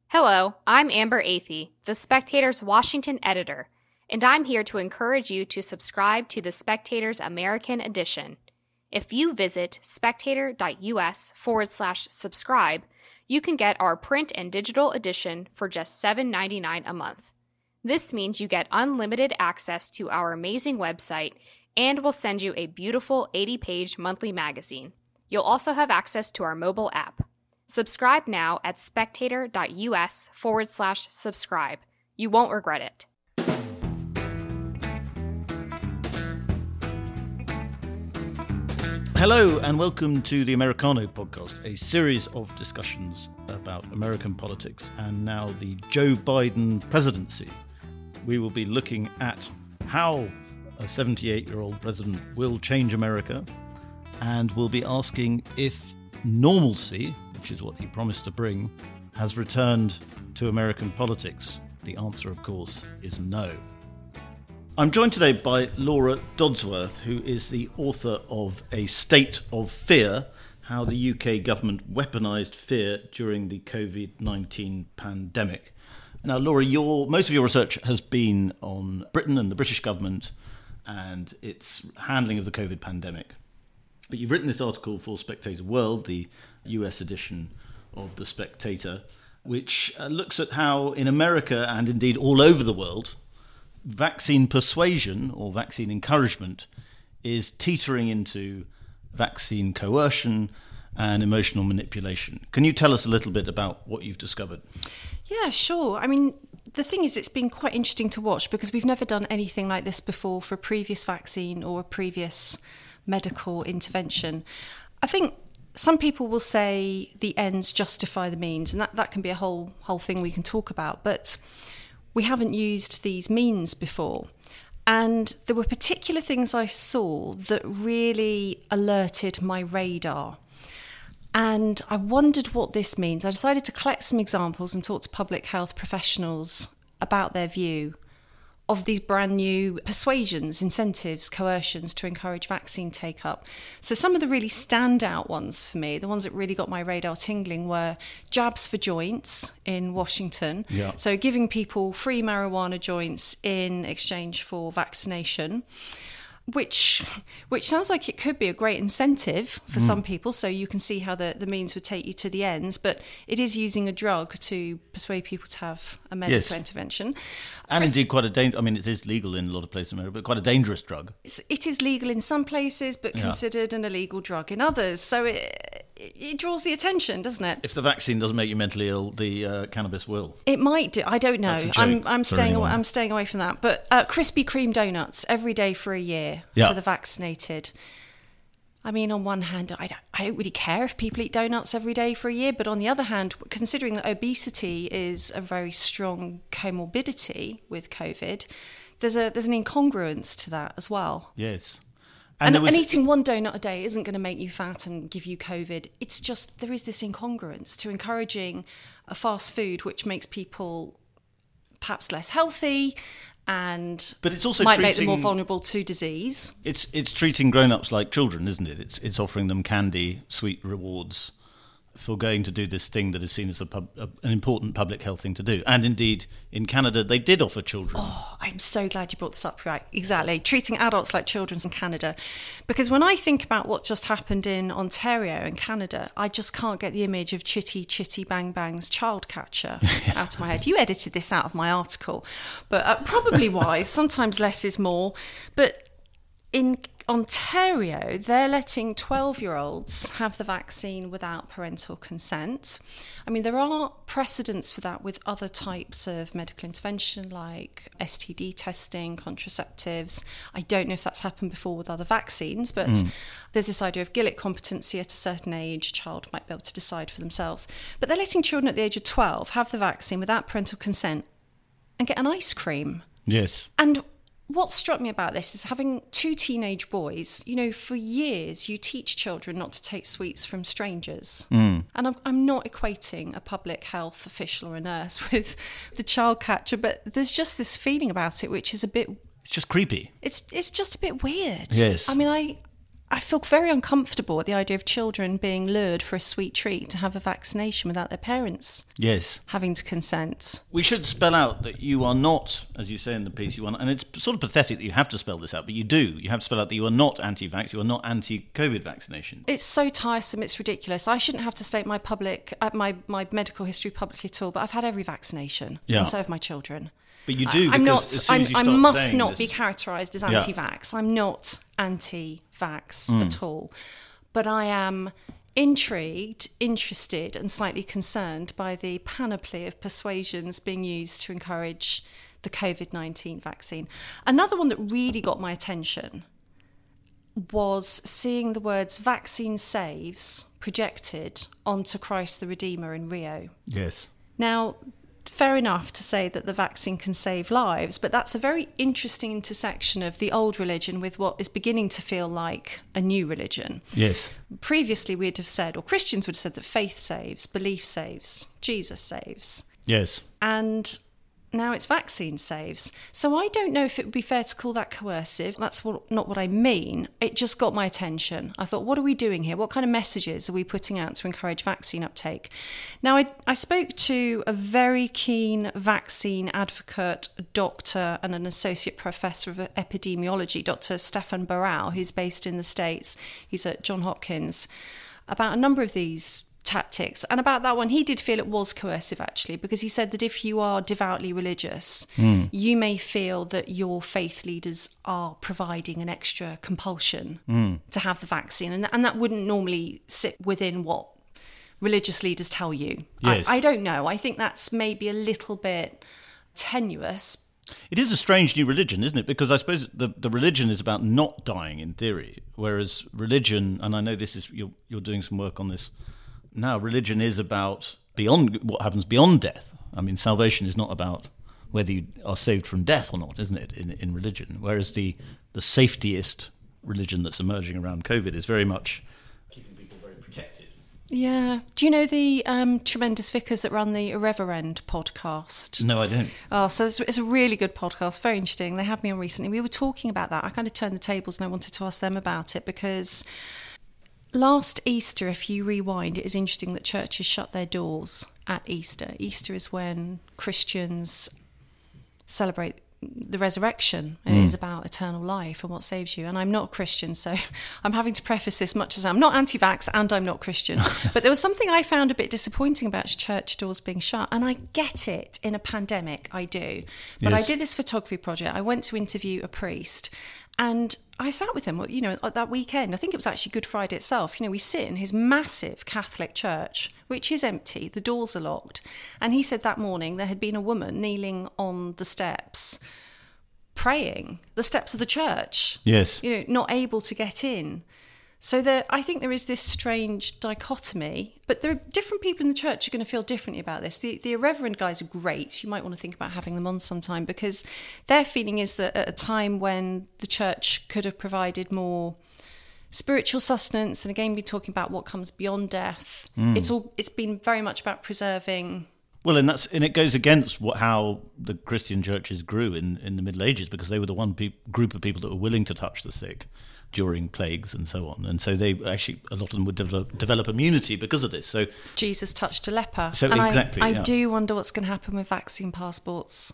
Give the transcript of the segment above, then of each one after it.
Hello, I'm Amber Athey, The Spectator's Washington editor, and I'm here to encourage you to subscribe to The Spectator's American edition. If you visit spectator.us/subscribe, you can get our print and digital edition for just $7.99 a month. This means you get unlimited access to our amazing website, and we'll send you a beautiful 80-page monthly magazine. You'll also have access to our mobile app. Subscribe now at spectator.us/subscribe. You won't regret it. Hello and welcome to the Americano podcast, a series of discussions about American politics and now the Joe Biden presidency. We will be looking at how a 78-year-old president will change America, and we'll be asking if normalcy, which is what he promised to bring, has returned to American politics. The answer, of course, is no. I'm joined today by Laura Dodsworth, who is the author of A State of Fear, How the UK Government Weaponised Fear During the COVID-19 Pandemic. Now, Laura, most of your research has been on Britain and the British government and its handling of the COVID pandemic. But you've written this article for Spectator World, the US edition of The Spectator, which looks at how in America and indeed all over the world, vaccine persuasion or vaccine encouragement is teetering into vaccine coercion and emotional manipulation. Can you tell us a little bit about what you've discovered? Yeah, sure. I mean, the thing is, it's been quite interesting to watch because we've never done anything like this before for a previous vaccine or a previous medical intervention. I think some people will say the ends justify the means, and that can be a whole thing we can talk about, but we haven't used these means before. And there were particular things I saw that really alerted my radar. And I wondered what this means. I decided to collect some examples and talk to public health professionals about their view of these brand new persuasions, incentives, coercions to encourage vaccine take-up. So some of the really standout ones for me, the ones that really got my radar tingling, were jabs for joints in Washington. Yeah. So giving people free marijuana joints in exchange for vaccination, which sounds like it could be a great incentive for some people, so you can see how the means would take you to the ends, but it is using a drug to persuade people to have a medical intervention. And indeed quite a dangerous, I mean, it is legal in a lot of places in America, but quite a dangerous drug. It is legal in some places, but considered an illegal drug in others, so it draws the attention, doesn't it? If the vaccine doesn't make you mentally ill, the cannabis will. It might do. I don't know. I'm staying away from that. But Krispy Kreme donuts every day for a year for the vaccinated. I mean, on one hand, I don't really care if people eat donuts every day for a year, but on the other hand, considering that obesity is a very strong comorbidity with COVID, there's an incongruence to that as well. Yes. And eating one donut a day isn't going to make you fat and give you COVID. It's just there is this incongruence to encouraging a fast food which makes people perhaps less healthy but it's also might make them more vulnerable to disease. It's treating grown-ups like children, isn't it? It's offering them candy, sweet rewards for going to do this thing that is seen as an important public health thing to do. And indeed, in Canada, they did offer children. Oh, I'm so glad you brought this up. Right, exactly. Treating adults like children in Canada. Because when I think about what just happened in Ontario in Canada, I just can't get the image of Chitty Chitty Bang Bang's child catcher out of my head. You edited this out of my article. But probably wise. Sometimes less is more. But in Ontario, they're letting 12-year-olds have the vaccine without parental consent. I mean, there are precedents for that with other types of medical intervention like STD testing, contraceptives. I don't know if that's happened before with other vaccines, but there's this idea of Gillett competency at a certain age, a child might be able to decide for themselves. But they're letting children at the age of 12 have the vaccine without parental consent and get an ice cream. Yes. And what struck me about this is having two teenage boys, for years you teach children not to take sweets from strangers. And I'm not equating a public health official or a nurse with the child catcher, but there's just this feeling about it which is a bit... It's just creepy. It's just a bit weird. Yes. I mean, I feel very uncomfortable at the idea of children being lured for a sweet treat to have a vaccination without their parents having to consent. We should spell out that you are not, as you say in the piece, and it's sort of pathetic that you have to spell this out, but you do. You have to spell out that you are not anti-vax, you are not anti-COVID vaccination. It's so tiresome, it's ridiculous. I shouldn't have to state my medical history publicly at all, but I've had every vaccination, and so have my children. But you do. I must not be characterised as anti-vax. I'm not anti-vax at all. But I am intrigued, interested, and slightly concerned by the panoply of persuasions being used to encourage the COVID-19 vaccine. Another one that really got my attention was seeing the words "vaccine saves" projected onto Christ the Redeemer in Rio. Yes. Now, fair enough to say that the vaccine can save lives, but that's a very interesting intersection of the old religion with what is beginning to feel like a new religion. Yes. Previously, we'd have said, or Christians would have said, that faith saves, belief saves, Jesus saves. Yes. And now it's vaccine saves. So I don't know if it would be fair to call that coercive. That's not what I mean. It just got my attention. I thought, what are we doing here? What kind of messages are we putting out to encourage vaccine uptake? Now, I spoke to a very keen vaccine advocate, doctor, and an associate professor of epidemiology, Dr. Stefan Barau, who's based in the States. He's at Johns Hopkins, about a number of these tactics. And about that one, he did feel it was coercive, actually, because he said that if you are devoutly religious, you may feel that your faith leaders are providing an extra compulsion to have the vaccine. And that wouldn't normally sit within what religious leaders tell you. Yes. I don't know. I think that's maybe a little bit tenuous. It is a strange new religion, isn't it? Because I suppose the religion is about not dying in theory, whereas religion, and I know this is you're doing some work on this now, religion is about beyond what happens beyond death. I mean, salvation is not about whether you are saved from death or not, isn't it, in religion? Whereas the safetiest religion that's emerging around COVID is very much keeping people very protected. Yeah. Do you know the tremendous vicars that run the Irreverend podcast? No, I don't. Oh, so it's a really good podcast, very interesting. They had me on recently. We were talking about that. I kind of turned the tables and I wanted to ask them about it because last Easter, if you rewind, it is interesting that churches shut their doors at Easter. Easter is when Christians celebrate the resurrection, and it is about eternal life and what saves you. And I'm not a Christian, so I'm having to preface this much as I'm not anti-vax and I'm not Christian. But there was something I found a bit disappointing about church doors being shut, and I get it in a pandemic, I do. But yes. I did this photography project. I went to interview a priest, and I sat with him, that weekend. I think it was actually Good Friday itself. We sit in his massive Catholic church, which is empty. The doors are locked. And he said that morning there had been a woman kneeling on the steps, praying, the steps of the church. Yes. Not able to get in. So I think there is this strange dichotomy, but there are different people in the church who are going to feel differently about this. The Irreverend guys are great. You might want to think about having them on sometime, because their feeling is that at a time when the church could have provided more spiritual sustenance, and again, we're talking about what comes beyond death, it's been very much about preserving. Well, and it goes against how the Christian churches grew in the Middle Ages, because they were the one group of people that were willing to touch the sick during plagues and so on, and so they actually, a lot of them would develop immunity because of this. So Jesus touched a leper. So and exactly, I do wonder what's going to happen with vaccine passports.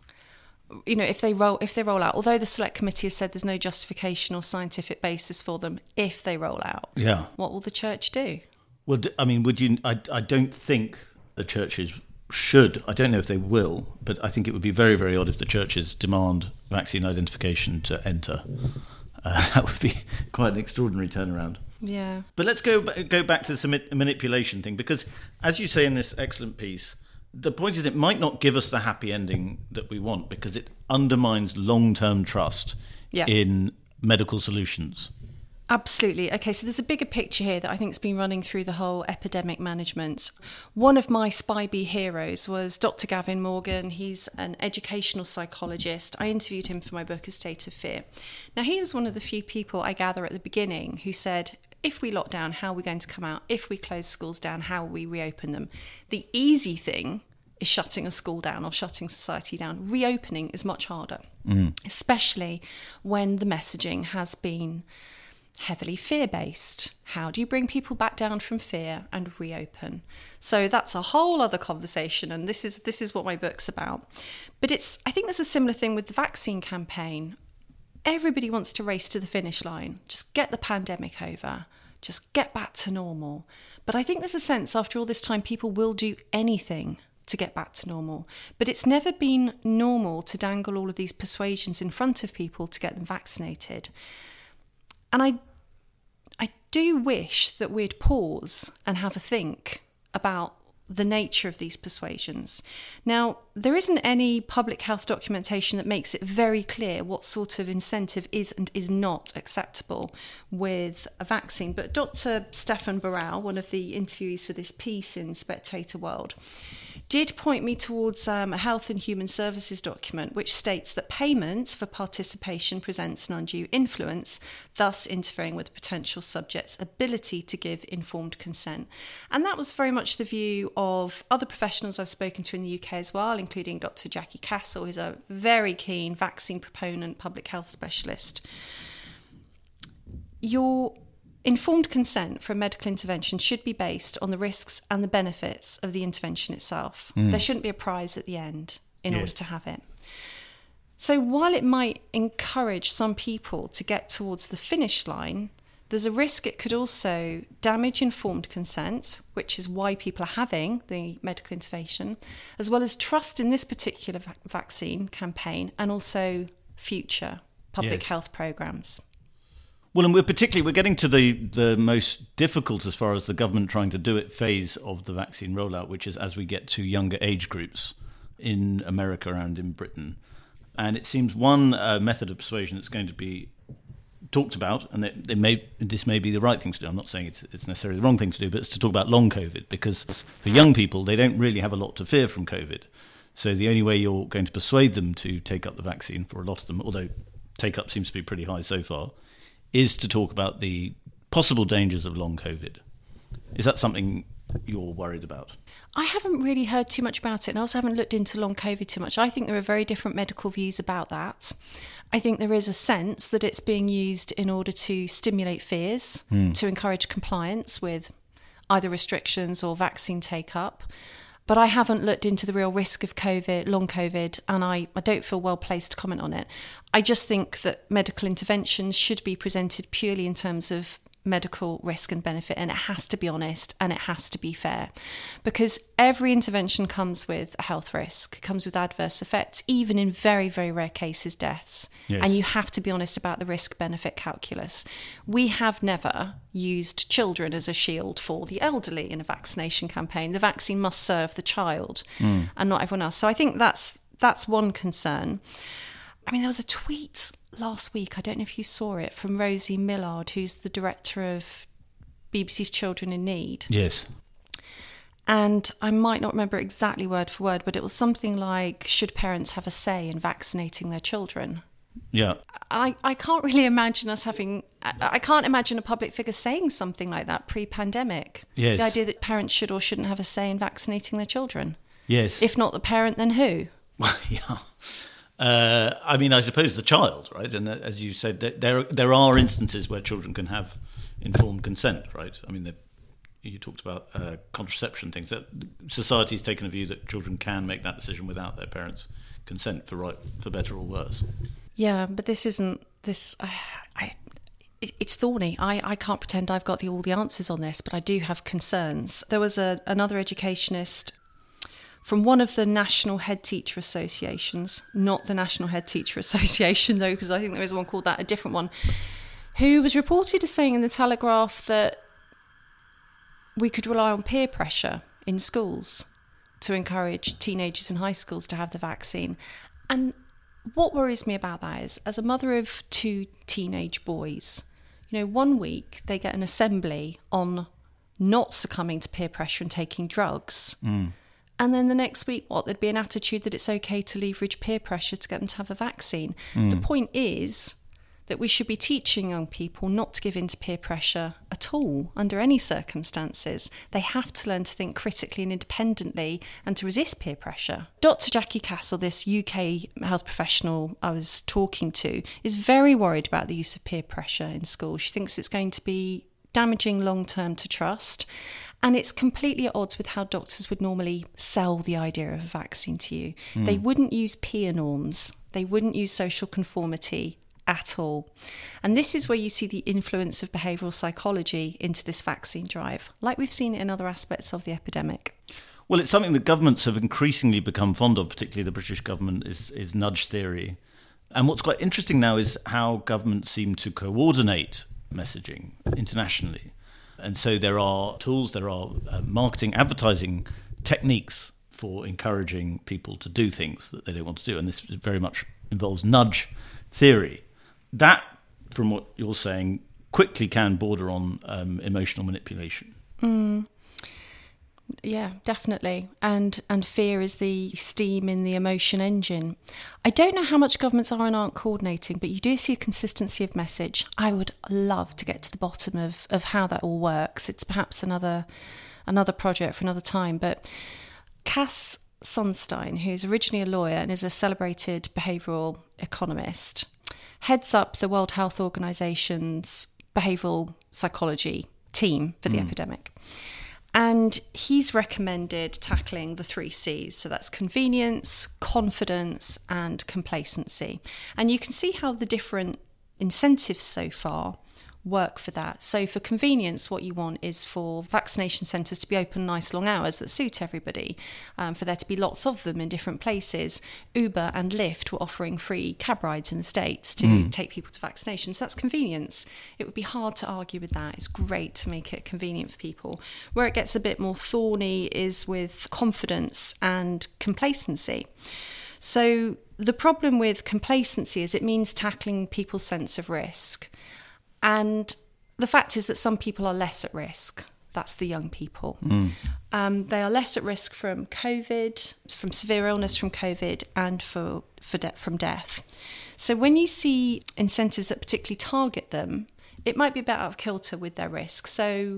If they roll out. Although the Select Committee has said there's no justification or scientific basis for them, if they roll out, what will the church do? Well, I mean, would you? I don't think the churches should. I don't know if they will, but I think it would be very, very odd if the churches demand vaccine identification to enter. That would be quite an extraordinary turnaround. Yeah. But let's go back to the manipulation thing, because as you say in this excellent piece, the point is it might not give us the happy ending that we want, because it undermines long-term trust in medical solutions. Absolutely. Okay, so there's a bigger picture here that I think has been running through the whole epidemic management. One of my SPI-B heroes was Dr. Gavin Morgan. He's an educational psychologist. I interviewed him for my book, A State of Fear. Now, he was one of the few people I gather at the beginning who said, if we lock down, how are we going to come out? If we close schools down, how will we reopen them? The easy thing is shutting a school down or shutting society down. Reopening is much harder, especially when the messaging has been heavily fear-based. How do you bring people back down from fear and reopen? So that's a whole other conversation, and this is what my book's about. But I think there's a similar thing with the vaccine campaign. Everybody wants to race to the finish line. Just get the pandemic over. Just get back to normal. But I think there's a sense after all this time people will do anything to get back to normal. But it's never been normal to dangle all of these persuasions in front of people to get them vaccinated. And I do wish that we'd pause and have a think about the nature of these persuasions. Now, there isn't any public health documentation that makes it very clear what sort of incentive is and is not acceptable with a vaccine. But Dr. Stefan Barral, one of the interviewees for this piece in Spectator World, did point me towards a Health and Human Services document which states that payments for participation presents an undue influence, thus interfering with the potential subject's ability to give informed consent. And that was very much the view of other professionals I've spoken to in the UK as well, including Dr. Jackie Castle, who's a very keen vaccine proponent, public health specialist. Your informed consent for a medical intervention should be based on the risks and the benefits of the intervention itself. There shouldn't be a prize at the end in order to have it. So while it might encourage some people to get towards the finish line, there's a risk it could also damage informed consent, which is why people are having the medical intervention, as well as trust in this particular vaccine campaign and also future public health programmes. Well, and we're getting to the most difficult as far as the government trying to do it phase of the vaccine rollout, which is as we get to younger age groups in America and in Britain. And it seems one method of persuasion that's going to be talked about, and this may be the right thing to do. I'm not saying it's necessarily the wrong thing to do, but it's to talk about long COVID, because for young people, they don't really have a lot to fear from COVID. So the only way you're going to persuade them to take up the vaccine, for a lot of them, although take-up seems to be pretty high so far, is to talk about the possible dangers of long COVID. Is that something you're worried about? I haven't really heard too much about it, and I also haven't looked into long COVID too much. I think there are very different medical views about that. I think there is a sense that it's being used in order to stimulate fears, to encourage compliance with either restrictions or vaccine take-up. But I haven't looked into the real risk of COVID, long COVID, and I don't feel well placed to comment on it. I just think that medical interventions should be presented purely in terms of medical risk and benefit, and it has to be honest and it has to be fair, because every intervention comes with a health risk, comes with adverse effects, even in very, very rare cases, deaths. Yes. And you have to be honest about the risk-benefit calculus. We have never used children as a shield for the elderly in a vaccination campaign. The vaccine must serve the child and not everyone else. So I think that's one concern. I mean, there was a tweet last week, I don't know if you saw it, from Rosie Millard, who's the director of BBC's Children in Need. Yes. And I might not remember exactly word for word, but it was something like, should parents have a say in vaccinating their children? Yeah. I can't really imagine I can't imagine a public figure saying something like that pre-pandemic. Yes. The idea that parents should or shouldn't have a say in vaccinating their children. Yes. If not the parent, then who? Well, yeah. I mean, I suppose the child, right? And as you said, there are instances where children can have informed consent, right? I mean, you talked about contraception things. That society's taken a view that children can make that decision without their parents' consent, for better or worse. Yeah, but this isn't this. It's thorny. I can't pretend I've got all the answers on this, but I do have concerns. There was another educationist from one of the National Head Teacher Associations, not the National Head Teacher Association, though, because I think there is one called that, a different one, who was reported as saying in the Telegraph that we could rely on peer pressure in schools to encourage teenagers in high schools to have the vaccine. And what worries me about that is, as a mother of 2 teenage boys, 1 week they get an assembly on not succumbing to peer pressure and taking drugs. And then the next week, there'd be an attitude that it's okay to leverage peer pressure to get them to have a vaccine. The point is that we should be teaching young people not to give in to peer pressure at all, under any circumstances. They have to learn to think critically and independently and to resist peer pressure. Dr. Jackie Castle, this UK health professional I was talking to, is very worried about the use of peer pressure in schools. She thinks it's going to be damaging long-term to trust, and it's completely at odds with how doctors would normally sell the idea of a vaccine to you. They wouldn't use peer norms. They wouldn't use social conformity at all. And this is where you see the influence of behavioural psychology into this vaccine drive, like we've seen it in other aspects of the epidemic. Well, it's something that governments have increasingly become fond of, particularly the British government, is nudge theory. And what's quite interesting now is how governments seem to coordinate messaging internationally. And so there are tools, there are marketing, advertising techniques for encouraging people to do things that they don't want to do. And this very much involves nudge theory. That, from what you're saying, quickly can border on emotional manipulation. Yeah, definitely. And fear is the steam in the emotion engine. I don't know how much governments are and aren't coordinating, but you do see a consistency of message. I would love to get to the bottom of how that all works. It's perhaps another project for another time. But Cass Sunstein, who's originally a lawyer and is a celebrated behavioural economist, heads up the World Health Organization's behavioural psychology team for the epidemic. And he's recommended tackling the 3 C's. So that's convenience, confidence, and complacency. And you can see how the different incentives so far work for that. So for convenience, what you want is for vaccination centres to be open nice long hours that suit everybody, for there to be lots of them in different places. Uber and Lyft were offering free cab rides in the States to take people to vaccinations. So that's convenience. It would be hard to argue with that. It's great to make it convenient for people. Where it gets a bit more thorny is with confidence and complacency. So the problem with complacency is it means tackling people's sense of risk. And the fact is that some people are less at risk. That's the young people. They are less at risk from COVID, from severe illness from COVID, and from death. So when you see incentives that particularly target them, it might be a bit out of kilter with their risk. So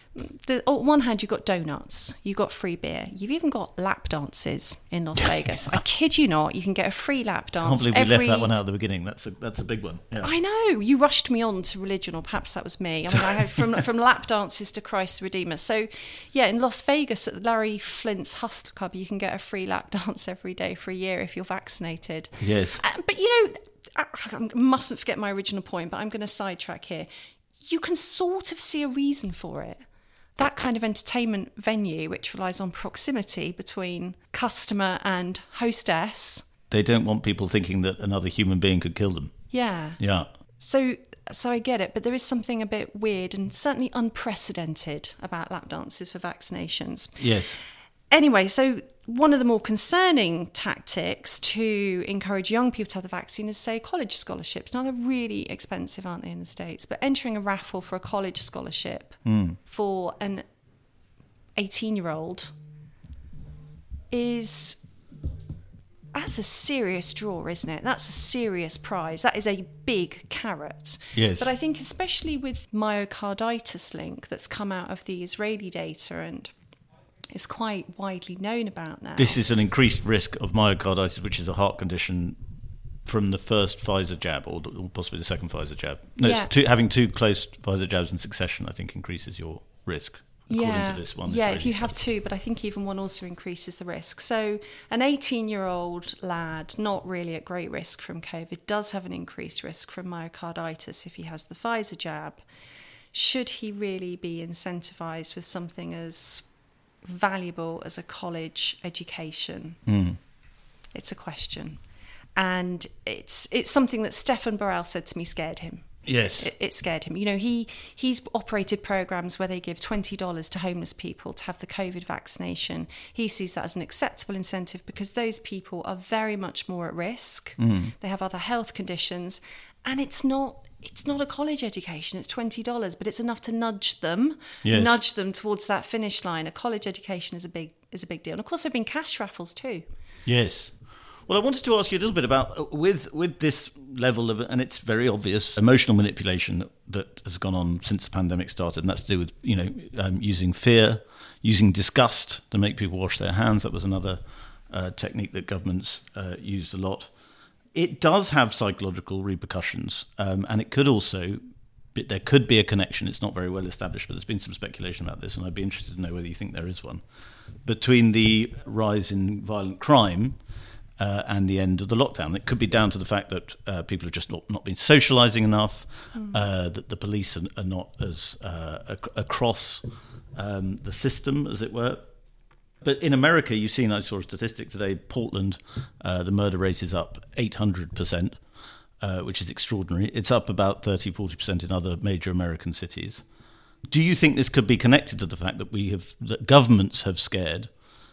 on one hand, you've got donuts, you've got free beer, you've even got lap dances in Las Vegas. I kid you not, you can get a free lap dance. I can't believe we left that one out at the beginning. That's a big one. Yeah. I know, you rushed me on to religion, or perhaps that was me. I mean, I had from lap dances to Christ the Redeemer. So yeah, in Las Vegas at Larry Flint's Hustle Club, you can get a free lap dance every day for a year if you're vaccinated. Yes. But you know, I mustn't forget my original point, but I'm going to sidetrack here. You can sort of see a reason for it. That kind of entertainment venue, which relies on proximity between customer and hostess. They don't want people thinking that another human being could kill them. Yeah. Yeah. So I get it, but there is something a bit weird and certainly unprecedented about lap dances for vaccinations. Yes. Anyway, so one of the more concerning tactics to encourage young people to have the vaccine is, say, college scholarships. Now, they're really expensive, aren't they, in the States? But entering a raffle for a college scholarship for an 18-year-old that's a serious draw, isn't it? That's a serious prize. That is a big carrot. Yes. But I think especially with myocarditis link that's come out of the Israeli data and is quite widely known about now. This is an increased risk of myocarditis, which is a heart condition from the first Pfizer jab or possibly the second Pfizer jab. No, Yeah. having 2 close Pfizer jabs in succession, I think, increases your risk, according to this one. Yeah, if you have 2, but I think even one also increases the risk. So an 18-year-old lad, not really at great risk from COVID, does have an increased risk from myocarditis if he has the Pfizer jab. Should he really be incentivised with something as valuable as a college education? It's a question, and it's something that Stefan Borrell said to me scared him. Yes, it scared him. You know, he's operated programs where they give $20 to homeless people to have the COVID vaccination. He sees that as an acceptable incentive because those people are very much more at risk. They have other health conditions, and it's not a college education. It's $20, but it's enough to nudge them towards that finish line. A college education is a big deal. And of course, there have been cash raffles too. Yes. Well, I wanted to ask you a little bit about with this level of, and it's very obvious, emotional manipulation that has gone on since the pandemic started, and that's to do with using fear, using disgust to make people wash their hands. That was another technique that governments used a lot. It does have psychological repercussions, and it could also. There could be a connection. It's not very well established, but there's been some speculation about this, and I'd be interested to know whether you think there is one, between the rise in violent crime and the end of the lockdown. It could be down to the fact that people have just not been socialising enough, that the police are not as across the system, as it were. But in America, you've seen, I saw a statistic today, Portland, the murder rate is up 800%. Which is extraordinary. It's up about 30-40% in other major American cities. Do you think this could be connected to the fact that governments have scared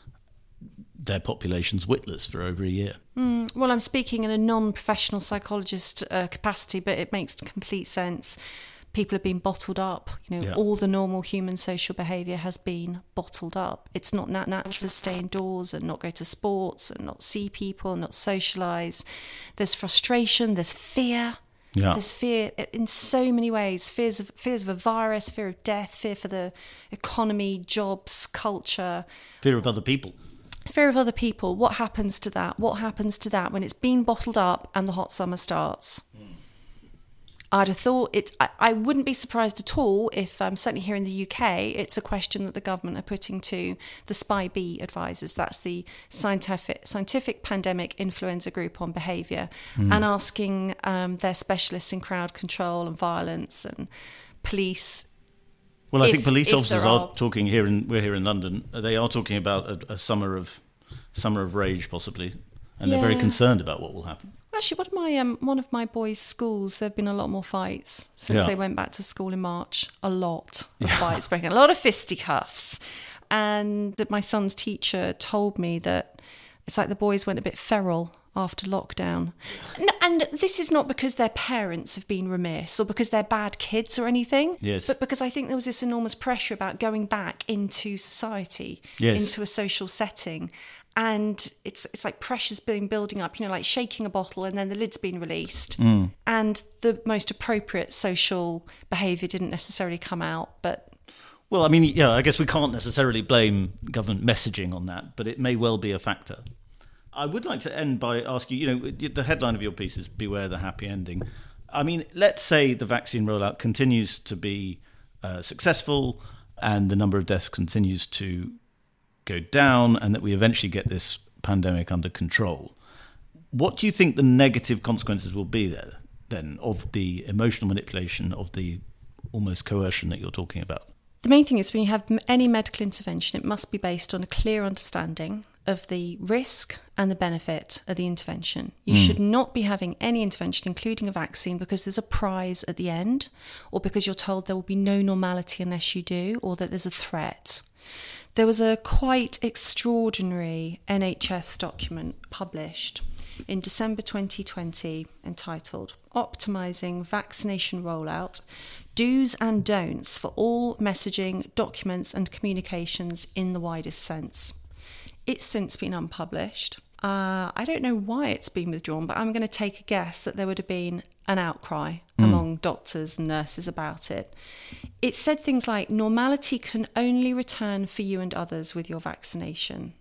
their populations witless for over a year? Well, I'm speaking in a non-professional psychologist capacity, but it makes complete sense. People have been bottled up. All the normal human social behaviour has been bottled up. It's not natural to stay indoors and not go to sports and not see people and not socialise. There's frustration, there's fear. Yeah. There's fear in so many ways. Fears of a virus, fear of death, fear for the economy, jobs, culture. Fear of other people. Fear of other people. What happens to that? What happens to that when it's been bottled up and the hot summer starts? I'd have thought I wouldn't be surprised at all if, certainly here in the UK, it's a question that the government are putting to the SPI-B advisors. That's the Scientific Pandemic Influenza Group on Behaviour, and asking their specialists in crowd control and violence and police. Well, I think police officers are talking we're here in London. They are talking about a summer of rage, possibly, and they're very concerned about what will happen. Actually, one of my boys' schools, there have been a lot more fights since they went back to school in March. A lot of fights breaking, a lot of fisticuffs. And that my son's teacher told me that it's like the boys went a bit feral after lockdown. And this is not because their parents have been remiss or because they're bad kids or anything, but because I think there was this enormous pressure about going back into society, into a social setting. And it's like pressure's been building up, like shaking a bottle and then the lid's been released. And the most appropriate social behaviour didn't necessarily come out. But well, I mean, I guess we can't necessarily blame government messaging on that, but it may well be a factor. I would like to end by asking you, the headline of your piece is "Beware the Happy Ending." I mean, let's say the vaccine rollout continues to be successful and the number of deaths continues to go down and that we eventually get this pandemic under control. What do you think the negative consequences will be there then of the emotional manipulation, of the almost coercion that you're talking about? The main thing is when you have any medical intervention, it must be based on a clear understanding of the risk and the benefit of the intervention. You should not be having any intervention, including a vaccine, because there's a prize at the end, or because you're told there will be no normality unless you do, or that there's a threat. There was a quite extraordinary NHS document published in December 2020 entitled Optimising Vaccination Rollout, Do's and Don'ts for All Messaging, Documents and Communications in the Widest Sense. It's since been unpublished. I don't know why it's been withdrawn, but I'm going to take a guess that there would have been an outcry among doctors and nurses about it. It said things like, normality can only return for you and others with your vaccination.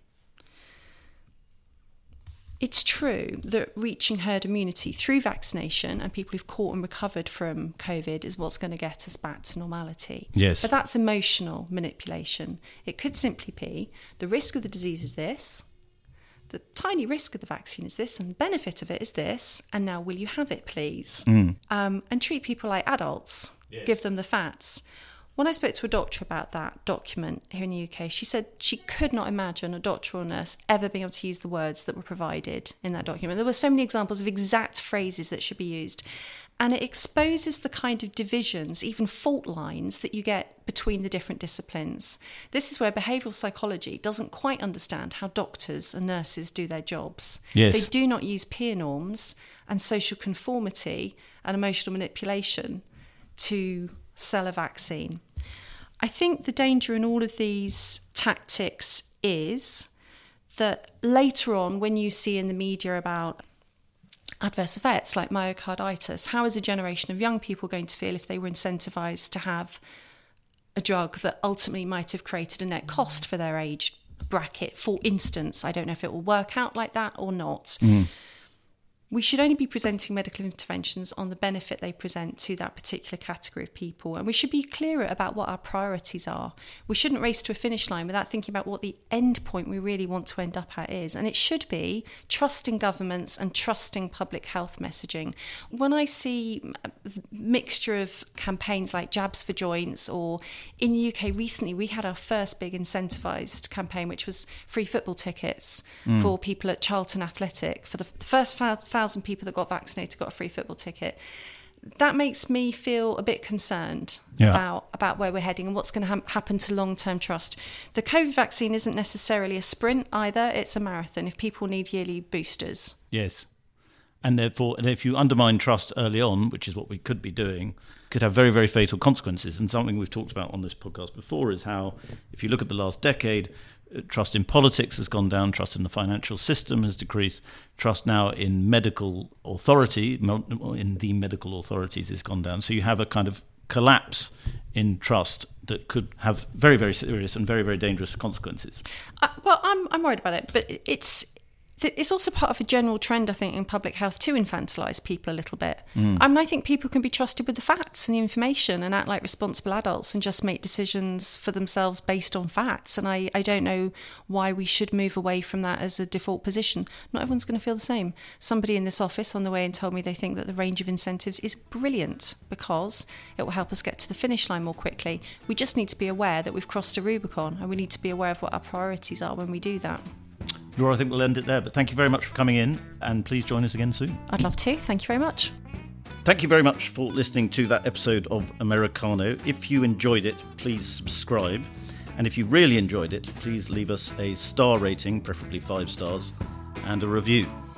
It's true that reaching herd immunity through vaccination and people who've caught and recovered from COVID is what's going to get us back to normality. Yes. But that's emotional manipulation. It could simply be the risk of the disease is this, the tiny risk of the vaccine is this, and the benefit of it is this, and now will you have it, please? And treat people like adults, give them the facts. When I spoke to a doctor about that document here in the UK, she said she could not imagine a doctor or nurse ever being able to use the words that were provided in that document. There were so many examples of exact phrases that should be used. And it exposes the kind of divisions, even fault lines, that you get between the different disciplines. This is where behavioural psychology doesn't quite understand how doctors and nurses do their jobs. Yes. They do not use peer norms and social conformity and emotional manipulation to sell a vaccine. I think the danger in all of these tactics is that later on, when you see in the media about adverse effects like myocarditis, how is a generation of young people going to feel if they were incentivised to have a drug that ultimately might have created a net cost for their age bracket? For instance, I don't know if it will work out like that or not. We should only be presenting medical interventions on the benefit they present to that particular category of people. And we should be clearer about what our priorities are. We shouldn't race to a finish line without thinking about what the end point we really want to end up at is. And it should be trusting governments and trusting public health messaging. When I see a mixture of campaigns like Jabs for Joints, or in the UK recently, we had our first big incentivised campaign, which was free football tickets for people at Charlton Athletic. For the first 1,000 people that got vaccinated got a free football ticket. That makes me feel a bit concerned about where we're heading and what's going to happen to long-term trust. The COVID vaccine isn't necessarily a sprint either, it's a marathon if people need yearly boosters. Yes. And therefore, if you undermine trust early on, which is what we could be doing, could have very, very fatal consequences. And something we've talked about on this podcast before is how, if you look at the last decade, trust in politics has gone down, trust in the financial system has decreased, trust now in medical authority, in the medical authorities, has gone down. So you have a kind of collapse in trust that could have very, very serious and very, very dangerous consequences. Well, I'm worried about it, but it's also part of a general trend, I think, in public health to infantilise people a little bit. I think people can be trusted with the facts and the information and act like responsible adults and just make decisions for themselves based on facts. And I don't know why we should move away from that as a default position. Not everyone's going to feel the same. Somebody in this office on the way in told me they think that the range of incentives is brilliant because it will help us get to the finish line more quickly. We just need to be aware that we've crossed a Rubicon, and we need to be aware of what our priorities are when we do that. Laura, I think we'll end it there, but thank you very much for coming in, and please join us again soon. I'd love to. Thank you very much. Thank you very much for listening to that episode of Americano. If you enjoyed it, please subscribe. And if you really enjoyed it, please leave us a star rating, preferably 5 stars, and a review.